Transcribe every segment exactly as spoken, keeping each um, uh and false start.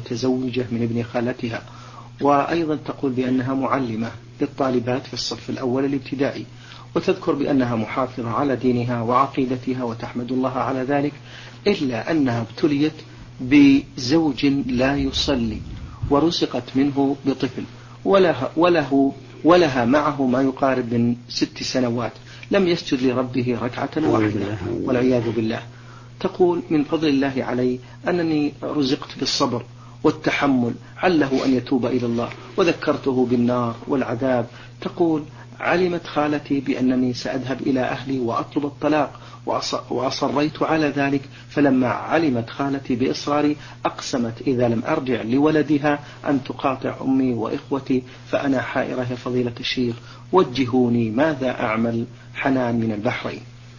متزوجة من ابن خالتها، وأيضا تقول بأنها معلمة للطالبات في الصف الأول الابتدائي، وتذكر بأنها محافظة على دينها وعقيدتها وتحمد الله على ذلك، إلا أنها ابتليت بزوج لا يصلي ورزقت منه بطفل، ولها, وله ولها معه ما يقارب من ست سنوات لم يسجد لربه ركعة واحدة والعياذ بالله. تقول من فضل الله علي أنني رزقت بالصبر والتحمل عله أن يتوب إلى الله، وذكرته بالنار والعذاب. تقول علمت خالتي بأنني سأذهب إلى أهلي وأطلب الطلاق، وأصريت على ذلك، فلما علمت خالتي بإصراري أقسمت إذا لم أرجع لولدها أن تقاطع أمي وإخوتي، فأنا حائرة يا فضيلة الشيخ، وجهوني ماذا أعمل؟ حنان من البحرين.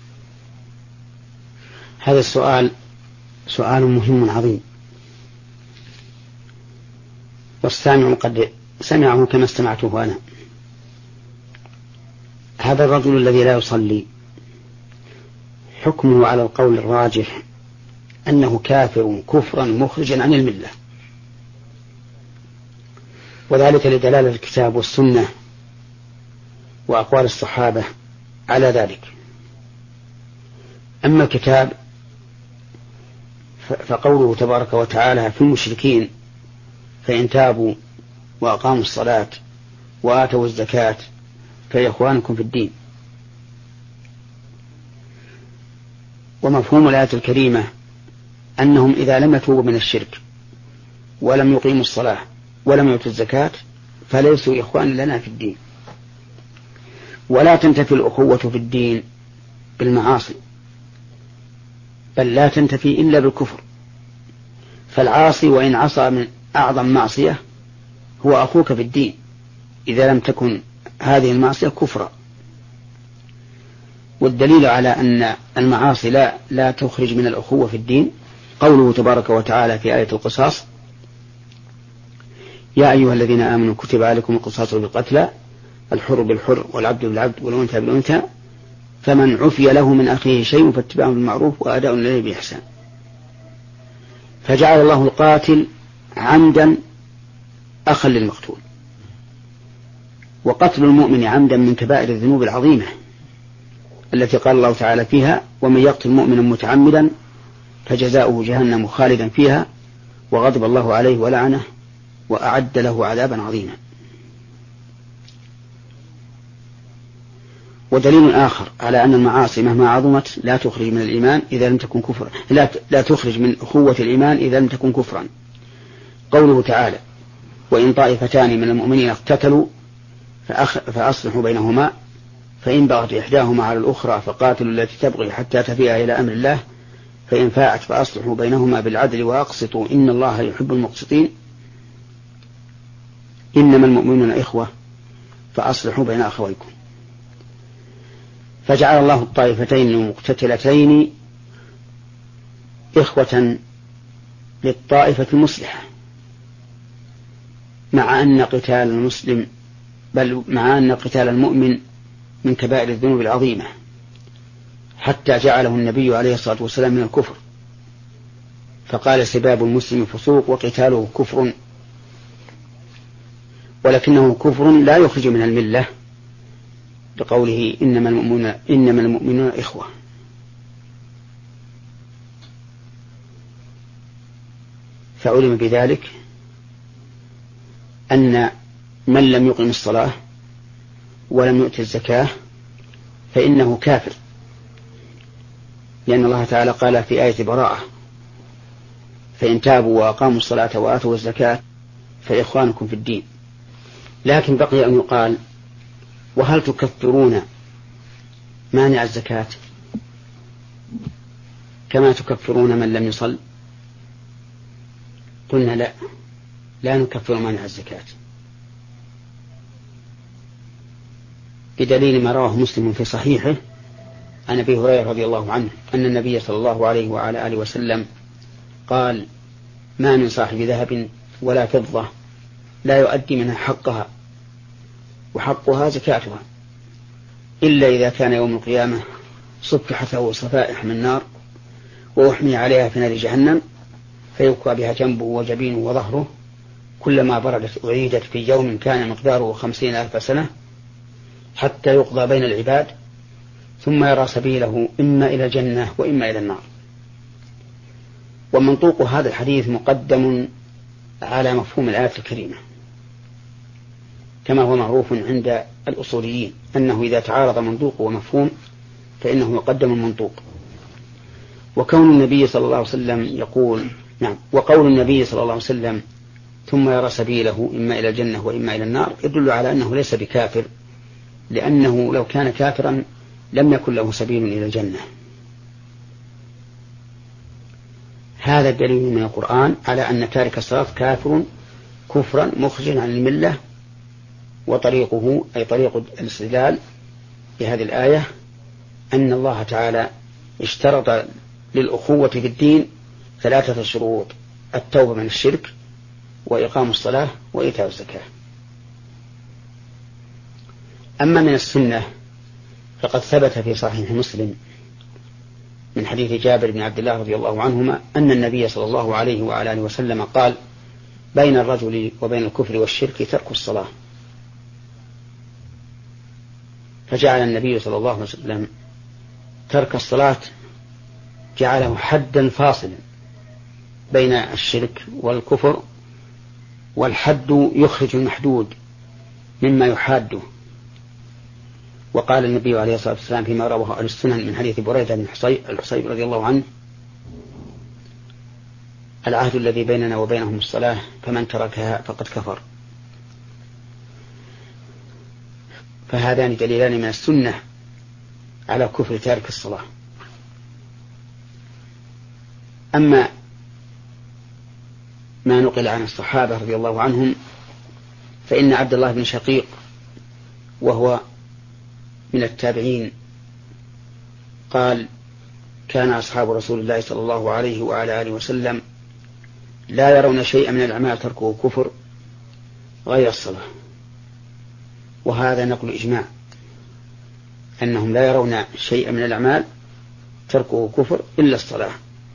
هذا السؤال سؤال مهم عظيم، والسامع قد سمعه كما استمعته أنا. هذا الرجل الذي لا يصلي حكمه على القول الراجح أنه كافر كفرا مخرجا عن الملة، وذلك لدلالة الكتاب والسنة وأقوال الصحابة على ذلك. أما الكتاب فقوله تبارك وتعالى في المشركين فإن تابوا وأقاموا الصلاة وآتوا الزكاة فإخوانكم في الدين. ومفهوم الآية الكريمة أنهم إذا لم يتوبوا من الشرك ولم يقيموا الصلاة ولم يؤتوا الزكاة فليسوا إخوان لنا في الدين. ولا تنتفي الأخوة في الدين بالمعاصي، بل لا تنتفي إلا بالكفر، فالعاصي وإن عصى من أعظم معصية هو أخوك في الدين إذا لم تكن هذه المعصية كفرا. والدليل على أن المعاصي لا, لا تخرج من الأخوة في الدين قوله تبارك وتعالى في آية القصاص يا أيها الذين آمنوا كتب عليكم القصاص بالقتلى الحر بالحر والعبد بالعبد والأنثى بالأنثى فمن عفي له من أخيه شيء فاتباع بالمعروف وأداء إليه بإحسان. فجعل الله القاتل عمدا أخا للمقتول، وقتل المؤمن عمدا من كبائر الذنوب العظيمة التي قال الله تعالى فيها ومن يقتل مؤمنا متعمدا فجزاؤه جهنم خالدا فيها وغضب الله عليه ولعنه وأعد له عذابا عظيما. ودليل آخر على أن المعاصي مهما عظمت لا تخرج من الإيمان إذا لم تكن كفرا، لا, لا تخرج من أخوة الإيمان إذا لم تكن كفرا. قوله تعالى وإن طائفتان من المؤمنين اقتتلوا فأصلحوا بينهما فإن بغت إحداهما على الأخرى فقاتلوا التي تبغي حتى تفيء إلى أمر الله فإن فاءت فأصلحوا بينهما بالعدل وأقسطوا إن الله يحب المقسطين إنما المؤمنون إخوة فأصلحوا بين أخويكم. فجعل الله الطائفتين المقتتلتين إخوة للطائفة المصلحة، مع أن قتال المسلم بل مع أن قتال المؤمن من كبائر الذنوب العظيمة، حتى جعله النبي عليه الصلاة والسلام من الكفر، فقال سباب المسلم فسوق وقتاله كفر، ولكنه كفر لا يخرج من الملة بقوله إنما المؤمنون, إنما المؤمنون إخوة. فعلم بذلك أن من لم يقم الصلاة ولم يؤت الزكاة فإنه كافر، لأن الله تعالى قال في آية براءة فإن تابوا وأقاموا الصلاة وآتوا الزكاة فإخوانكم في الدين. لكن بقي أن يقال وهل تكفرون مانع الزكاة كما تكفرون من لم يصل؟ قلنا لا، لا نكفر مانع الزكاة بدليل ما رواه مسلم في صحيحه عن أبي هريرة رضي الله عنه أن النبي صلى الله عليه وعلى آله وسلم قال ما من صاحب ذهب ولا فضة لا يؤدي منها حقها وحقها زكاتها إلا إذا كان يوم القيامة صفحت له صفائح من نار وأحمي عليها في نار جهنم فيبكى بها جنبه وجبينه وظهره، كلما بردت أعيدت في يوم كان مقداره خمسين ألف سنة حتى يقضى بين العباد، ثم يرى سبيله إما إلى الجنة وإما إلى النار. ومنطوق هذا الحديث مقدم على مفهوم الآية الكريمة، كما هو معروف عند الأصوليين أنه إذا تعارض منطوق ومفهوم فإنه يقدم المنطوق. وكون النبي صلى الله عليه وسلم يقول نعم وقول النبي صلى الله عليه وسلم ثم يرى سبيله إما إلى الجنة وإما إلى النار يدل على أنه ليس بكافر، لأنه لو كان كافرا لم يكن له سبيل إلى الجنة. هذا دليل من القرآن على أن تارك الصلاة كافر كفرا مخرجا عن الملة، وطريقه أي طريق الاستدلال بهذه الآية أن الله تعالى اشترط للأخوة في الدين ثلاثة شروط: التوبة من الشرك، وإقام الصلاة، وإيتاء الزكاة. أما من السنة فقد ثبت في صحيح مسلم من حديث جابر بن عبد الله رضي الله عنهما أن النبي صلى الله عليه وعلى آله وسلم قال: بين الرجل وبين الكفر والشرك ترك الصلاة. فجعل النبي صلى الله عليه وسلم ترك الصلاة جعله حدا فاصلا بين الشرك والكفر، والحد يخرج المحدود مما يحاده. وقال النبي عليه الصلاة والسلام فيما رواه أهل السنن من حديث بريدة بن الحصيب رضي الله عنه: العهد الذي بيننا وبينهم الصلاة فمن تركها فقد كفر. فهذان دليلان من السنة على كفر تارك الصلاة. أما ما نقل عن الصحابة رضي الله عنهم فإن عبد الله بن شقيق وهو من التابعين قال: كان أصحاب رسول الله صلى الله عليه وعلى آله وسلم لا يرون شيئا من الأعمال تركه كفر غير الصلاة. وهذا نقل إجماع أنهم لا يرون شيئا من الأعمال تركه كفر إلا الصلاة.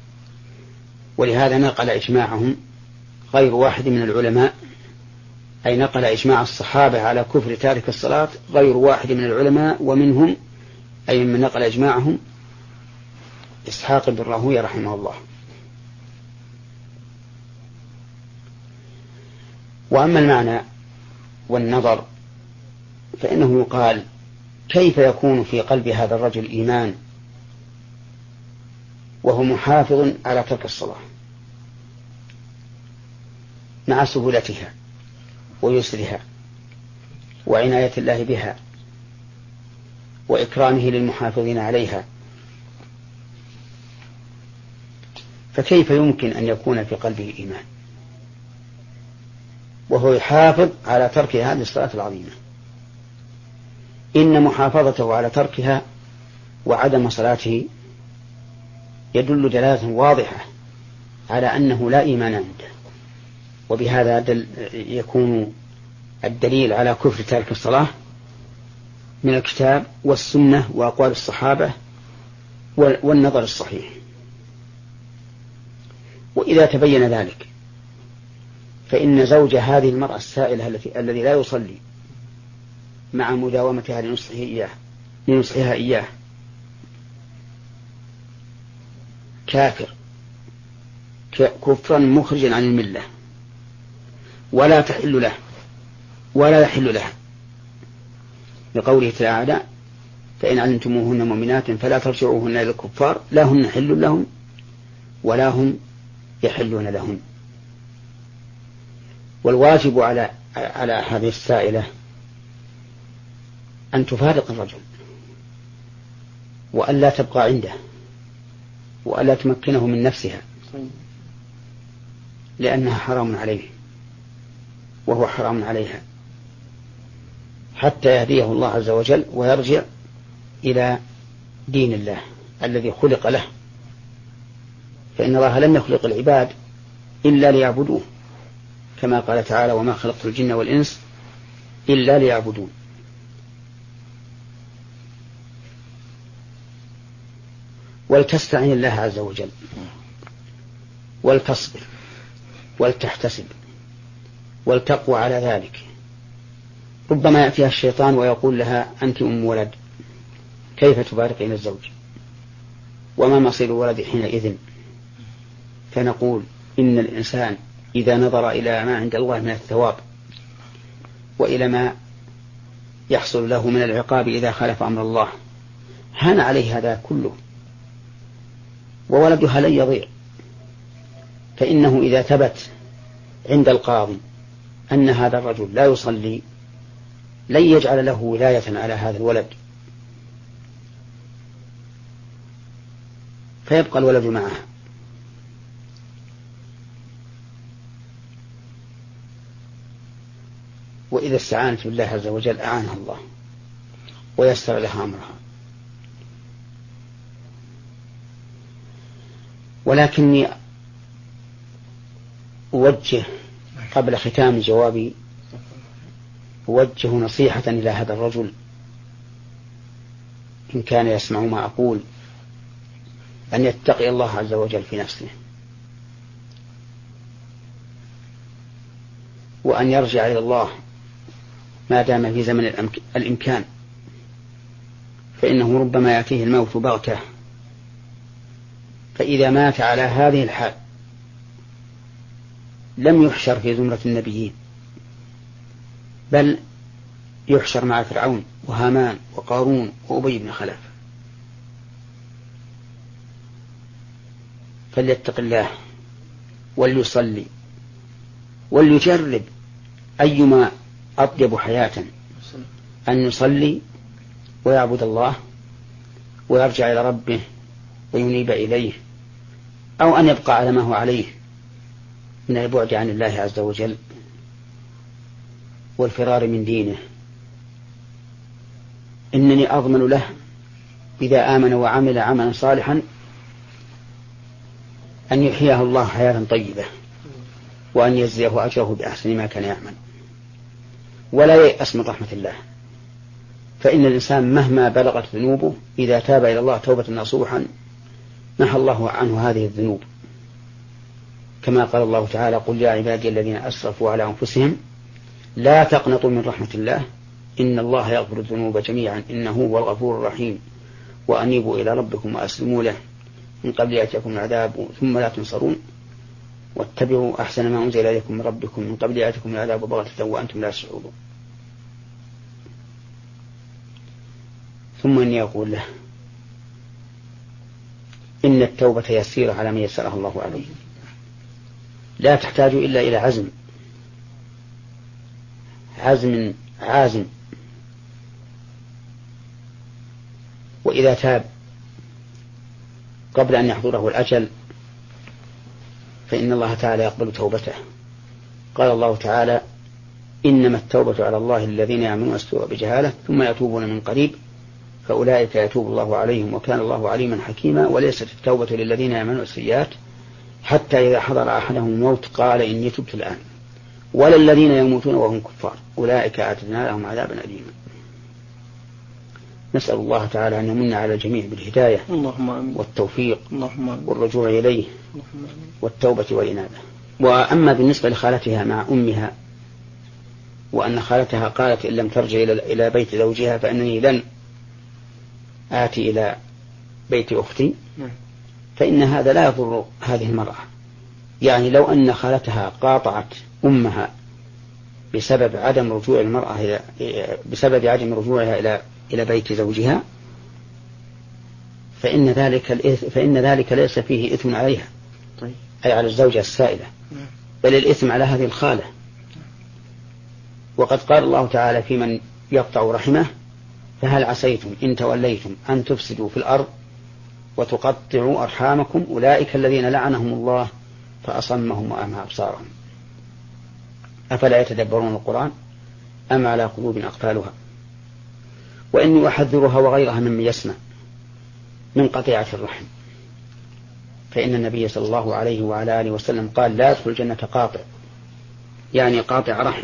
ولهذا نقل إجماعهم غير واحد من العلماء، أي نقل إجماع الصحابة على كفر تارك الصلاة غير واحد من العلماء، ومنهم أي من نقل إجماعهم إسحاق بن راهويه رحمه الله. وأما المعنى والنظر فإنه يقال: كيف يكون في قلب هذا الرجل إيمان وهو محافظ على ترك الصلاة مع سهولتها ويسرها وعناية الله بها وإكرامه للمحافظين عليها؟ فكيف يمكن أن يكون في قلبه إيمان وهو يحافظ على ترك هذه الصلاة العظيمة؟ إن محافظته على تركها وعدم صلاته يدل دلالة واضحة على أنه لا إيمان عنده. وبهذا دل يكون الدليل على كفر تارك الصلاة من الكتاب والسنة وأقوال الصحابة والنظر الصحيح. وإذا تبين ذلك فإن زوج هذه المرأة السائلة التي الذي لا يصلي مع مداومتها لنصحه إياه لنصحها إياه كافر كفرا مخرجا عن الملة، ولا تحل له ولا يحل له، لقوله تعالى: فإن علمتموهن مؤمنات فلا ترجعوهن إلى الكفار لا هن حل لهم ولا هم يحلون لهم. والواجب على على هذه السائلة أن تفارق الرجل وألا تبقى عنده وألا تمكنه من نفسها، لأنها حرام عليه وهو حرام عليها، حتى يهديه الله عز وجل ويرجع إلى دين الله الذي خلق له. فإن الله لم يخلق العباد إلا ليعبدوه، كما قال تعالى: وما خلقت الجن والإنس إلا ليعبدون. ولتستعين الله عز وجل ولتصبر ولتحتسب ولتقوى على ذلك. ربما يأتيها الشيطان ويقول لها أنت أم ولد، كيف تفارقين الزوج؟ وما مصير الولد حينئذ؟ فنقول إن الإنسان إذا نظر إلى ما عند الله من الثواب وإلى ما يحصل له من العقاب إذا خالف أمر الله هان عليه هذا كله، وولدها لن يضيع. فإنه إذا ثبت عند القاضي أن هذا الرجل لا يصلي لن يجعل له ولاية على هذا الولد، فيبقى الولد معه. وإذا استعانت بالله عز وجل أعانها الله ويسر لها أمرها. ولكني أوجه قبل ختام جوابي أوجه نصيحة إلى هذا الرجل إن كان يسمع ما أقول، أن يتقي الله عز وجل في نفسه، وأن يرجع إلى الله ما دام في زمن الإمكان، فإنه ربما يأتيه الموت بغتة، فإذا مات على هذه الحال لم يحشر في زمرة النبيين، بل يحشر مع فرعون وهامان وقارون وأبي بن خلف. فليتق الله وليصلي وليجرب أيما أطيب حياة، أن يصلي ويعبد الله ويرجع إلى ربه وينيب إليه، أو أن يبقى على ما هو عليه من البعد عن الله عز وجل والفرار من دينه. إنني أضمن له إذا آمن وعمل عملا صالحا أن يحياه الله حياة طيبة، وأن يجزيه أجره بأحسن ما كان يعمل، ولا ييأس من رحمة الله. فإن الإنسان مهما بلغت ذنوبه إذا تاب إلى الله توبة نصوحا محى الله عنه هذه الذنوب، كما قال الله تعالى: قل يا عبادي الذين أسرفوا على أنفسهم لا تقنطوا من رحمة الله إن الله يغفر الذنوب جميعا إنه هو الغفور الرحيم وأنيبوا إلى ربكم وأسلموا له من قبل يأتيكم العذاب ثم لا تنصرون واتبعوا أحسن ما أنزل إليكم من ربكم من قبل يأتيكم العذاب بغتة وأنتم لا تشعرون. ثم إني أقول له إن التوبة يسيرة على من يسرها الله عليه، لا تحتاج إلا إلى عزم عزم عازم، وإذا تاب قبل أن يحضره الأجل فإن الله تعالى يقبل توبته. قال الله تعالى: إنما التوبة على الله الذين يعملون السوء بجهالة ثم يتوبون من قريب فأولئك يتوب الله عليهم وكان الله عليما حكيما. وليست التوبة للذين يعملون السيئات حتى إذا حضر أحدهم الموت قال إني تبت الآن، ولا الذين يموتون وهم كفار أولئك أعتدنا لهم عذابا أليما. نسأل الله تعالى أن يمن على الجميع بالهداية والتوفيق والرجوع إليه والتوبة والإنابة. وأما بالنسبة لخالتها مع أمها، وأن خالتها قالت إن لم ترجع إلى بيت زوجها فإنني لن آتي إلى بيت أختي، فإن هذا لا يضر هذه المرأة. يعني لو أن خالتها قاطعت أمها بسبب عدم رجوع المرأة إلى بسبب عدم رجوعها إلى إلى بيت زوجها فإن ذلك فإن ذلك ليس فيه إثم عليها، أي على الزوجة السائلة، بل الإثم على هذه الخالة. وقد قال الله تعالى في من يقطع رحمه: فهل عسيتم إن توليتم أن تفسدوا في الأرض وتقطعوا أرحامكم أولئك الذين لعنهم الله فأصمهم وأعمى أبصارهم أفلا يتدبرون القرآن أم على قلوب أقفالها. وإني أحذرها وغيرها ممن يسمع من قطيعة الرحم، فإن النبي صلى الله عليه وعلى آله وسلم قال: لا يدخل الجنة قاطع، يعني قاطع رحم.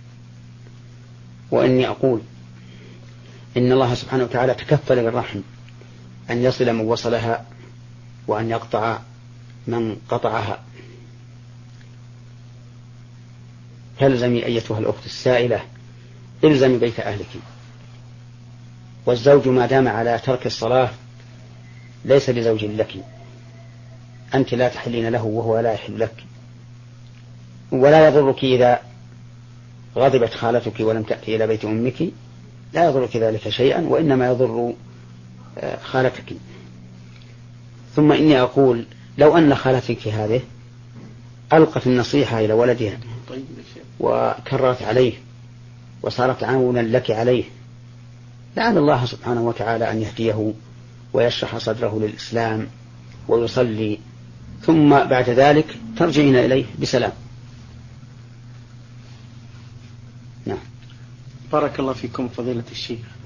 وإني أقول إن الله سبحانه وتعالى تكفل بالرحم أن يصل من وصلها وأن يقطع من قطعها. فالزمي أيتها الأخت السائلة، الزمي بيت أهلك. والزوج ما دام على ترك الصلاة ليس بزوج لك، أنت لا تحلين له وهو لا يحل لك. ولا يضرك إذا غضبت خالتك ولم تأتي إلى بيت أمك، لا يضرك ذلك شيئا، وإنما يضر خالتك. ثم إني أقول لو أن خالتك هذه ألقت النصيحة إلى ولدها وكررت عليه وصارت عونا لك عليه، لعل الله سبحانه وتعالى أن يهديه ويشرح صدره للإسلام ويصلي، ثم بعد ذلك ترجعين إليه بسلام. نعم. بارك الله فيكم فضيلة الشيخ.